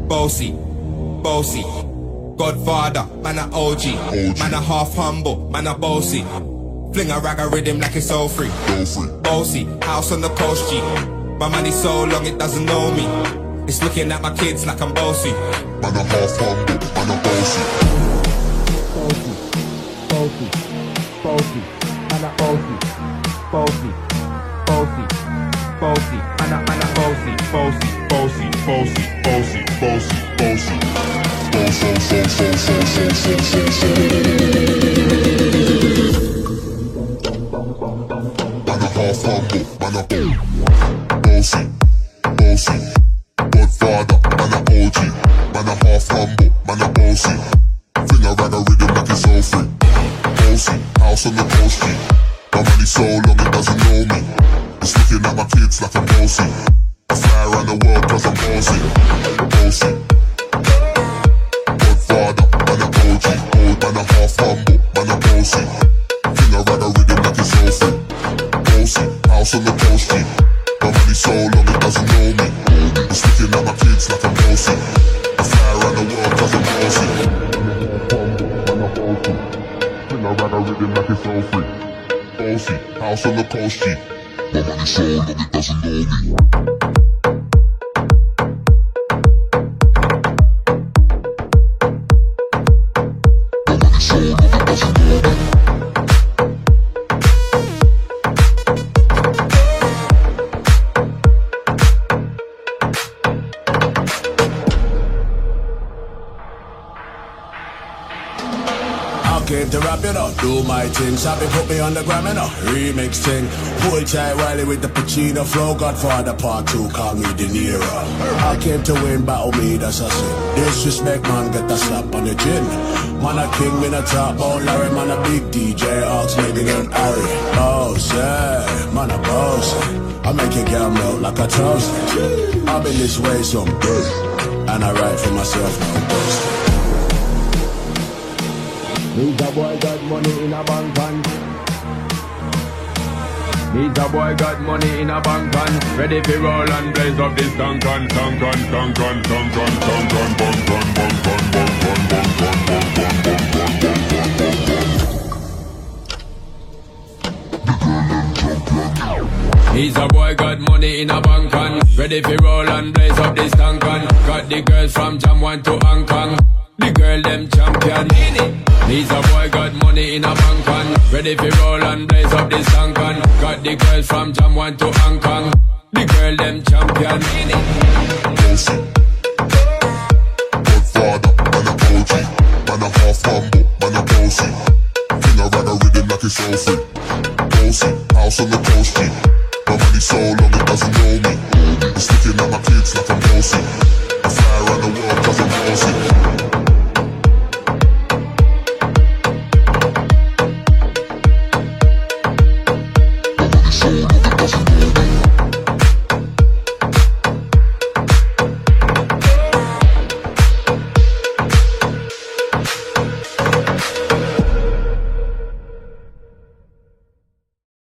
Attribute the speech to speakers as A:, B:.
A: Bossy, bossy. Godfather, man a OG. Man a half humble, man a bossy. Fling a rag a rhythm like it's all free. Bossy, house on the coast G. My money so long it doesn't know me. It's looking at my kids like I'm bossy.
B: Man a half humble, man a bossy.
A: Bossy, bossy, bossy. Man a bossy, bossy, bossy, bossy. Man a bossy, bossy, bossy, bossy, bossy, bossy, bossy.
B: Man a half humble, man a bossy, bossy. Godfather, man a OG. Man a half humble, man a bossy. Fling a rag a rhythm like it's all free. Bossy, house on the coast G. My money so long it doesn't know me. It's looking at my kids like I'm bossy. I fly around the world cause I'm bossy. Bossy. Godfather, man a OG. Man a half humble, man a bossy. Fling a rag a rhythm like it's all free. Bossy, house on the coast G. My money so long it doesn't know me. It's looking at my kids like I'm bossy. I fly around the world cause I'm bossy. Man a bossy. Fling a rag a rhythm like it's all free. Bossy, house on the coast G. My money so long it doesn't know me.
C: Came to rap it up, do my thing. Sabi put me on the gram, you know. Remix thing. Pull tight Wiley with the Pacino flow. Godfather part 2, call me De Niro. I came to win, battle me, that's a sin. Disrespect, man, get a slap on the chin. Man a king, me a top bone Larry. Man a big DJ, Ox, lady named Harry. Boss, yeah, man a boss. I make your girl melt like a toast. I've been this way some good, and I write for myself, no boast.
D: Me's a boy got money in a bank and Me's a boy got money in a bank and ready to roll and blaze up this tank and tank and tank and tank and tank and bang bang bang bang bang bang bang bang bang bang bang. He's a boy got money in a bank and ready to roll and blaze up this tank and got the girls from Jam 1 to Hong Kong. The girl them champion. He's a boy got money in a bank and ready to roll and blaze up this tank and got the girls from Jam 1 to Hong Kong. The girl them champion.
B: Bossy. Godfather, man a OG. Man a half humble, man a bossy. Fling a rag a rhythm like it's all free. Bossy, house on the coast G. My money so long it doesn't know me. It's looking at my kids like I'm bossy. I fly around the world cause I'm bossy.